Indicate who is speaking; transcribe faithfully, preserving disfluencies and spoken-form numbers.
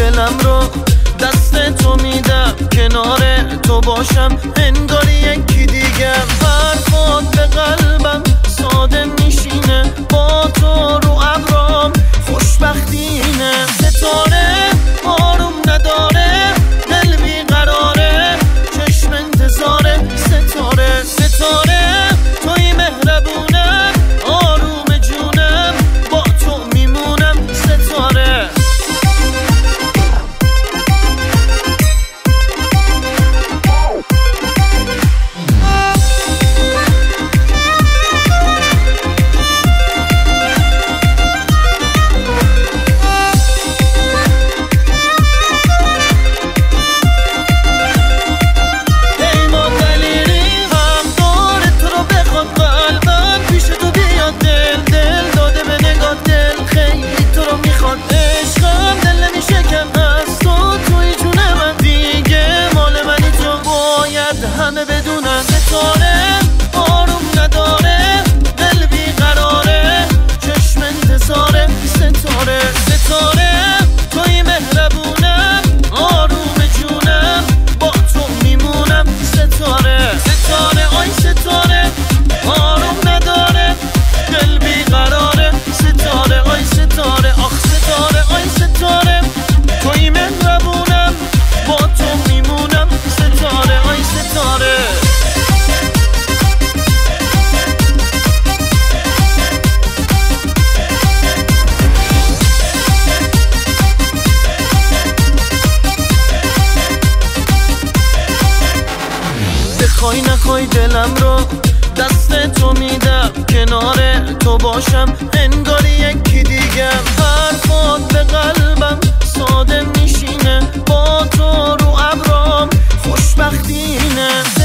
Speaker 1: دلم رو دست تو میدم، کنار تو باشم انگاری یکی دیگم. حرفات به قلبم ساده میشینه، با تو رو ابرام خوشبختینه. ستاره آروم نداره، دل بیقراره، چشم انتظاره. ستاره ستاره توی مهربونم، آروم جونم، با تو میمونم. ستاره همه بدونن. ستاره آروم نداره، دل بیقراره، چشم انتظاره. ستاره ستاره توی مهربونم، آروم جونم، با تو میمونم. ستاره ستاره آی ستاره آروم نداره، دل بیقراره. ستاره آی ستاره آخ ستاره آی ستاره توی مهربونم، با تو میمونم. ستاره آی ستاره بخوای نخوای دلم رو دست تو میدم، کنار تو باشم انگاری یکی دیگم. حرفات به قلبم ساده میشینه، با تو رو ابرام خوشبختینه.